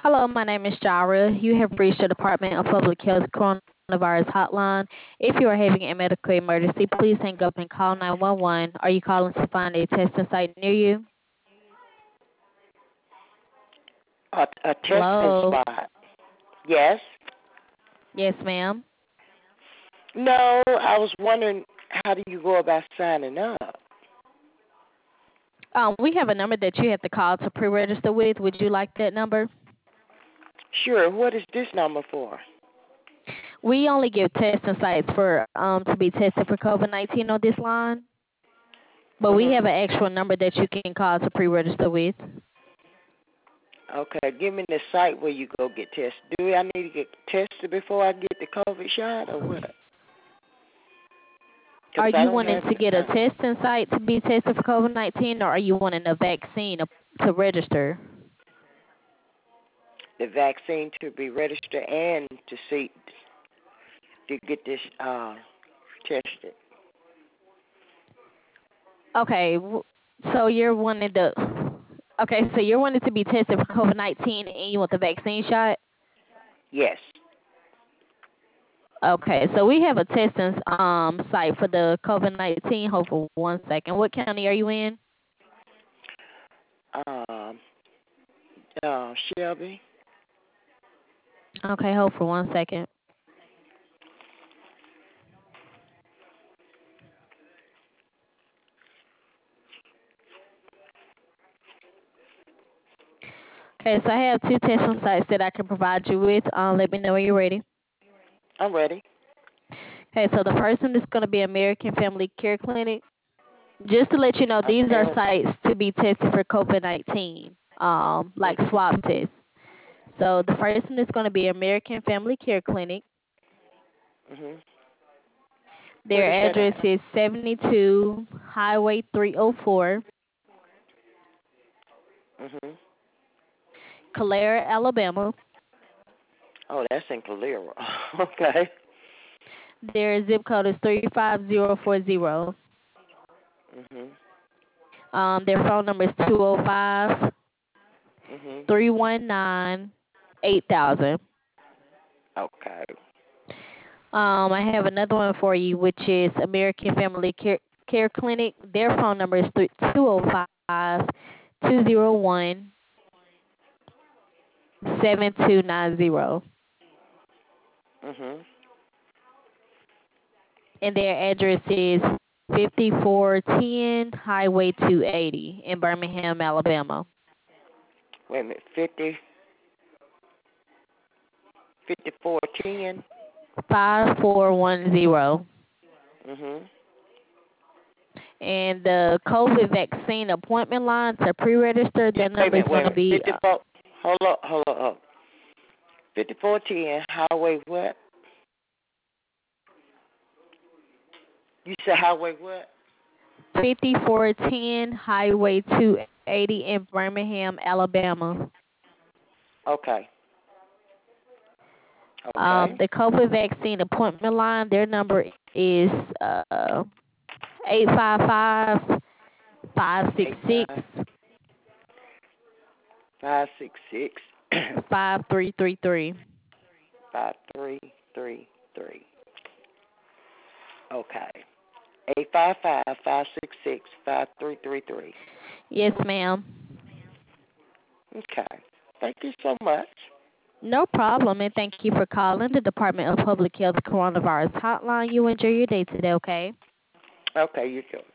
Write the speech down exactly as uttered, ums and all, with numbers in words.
Hello, my name is Jara. You have reached the Department of Public Health Coronavirus Hotline. If you are having a medical emergency, please hang up and call nine one one. Are you calling to find a testing site near you? A, a testing Hello? spot. Yes. Yes, ma'am. No, I was wondering how do you go about signing up? Um, we have a number that you have to call to pre-register with. Would you like that number? Sure. What is this number for? We only give testing sites for um to be tested for COVID nineteen on this line, but we have Mhm. an actual number that you can call to pre-register with. Okay. Give me the site where you go get tested. Do I need to get tested before I get the COVID shot or what? Are Because I you don't wanting have. to get a Uh, testing site to be tested for COVID nineteen, or are you wanting a vaccine to, to register? the vaccine to be registered and to see to get this uh tested. Okay, w- so you're wanting to. Okay, so you're wanting to be tested for COVID nineteen, and you want the vaccine shot. Yes. Okay, so we have a testing um site for the COVID nineteen. Hold for one second. What county are you in? Um. Uh, Shelby. Okay, hold for one second. Okay, so I have two testing sites that I can provide you with. Um, let me know when you're ready. I'm ready. Okay, so the first one is going to be American Family Care Clinic. Just to let you know, these are America. sites to be tested for COVID nineteen, um, like Mhm. swab tests. So the first one is going to be American Family Care Clinic. Mhm. Where is Their that address at? is seventy-two Highway three oh four, Mhm. Calera, Alabama. Oh, that's in Calera. Okay. Their zip code is three five zero four zero. Mhm. Um, their phone number is two oh five, Mhm. three one nine, eight thousand. Okay. Um, I have another one for you, which is American Family Care, Care Clinic. Their phone number is two oh five, two oh one, seven two nine zero. Mhm. And their address is fifty-four ten Highway two eighty in Birmingham, Alabama. Wait a minute. Fifty. Fifty-four ten. five four one zero. Mhm. And the COVID vaccine appointment line to pre-register, You that wait a number is minute. Wait going a to minute. be uh, Fifty-four. Hold up. Hold up. Hold up. Fifty-four ten. Highway what? You said highway what? fifty-four ten Highway two eighty in Birmingham, Alabama. Okay. Um, Okay. the COVID vaccine appointment line, their number is uh, eight five five, five six Eight six, five five six six five three three three. five three three three. Okay. Eight five five five six six five three three three. Yes, ma'am. Okay. Thank you so much. No problem, and thank you for calling the Department of Public Health Coronavirus Hotline. You enjoy your day today, okay? Okay, you too.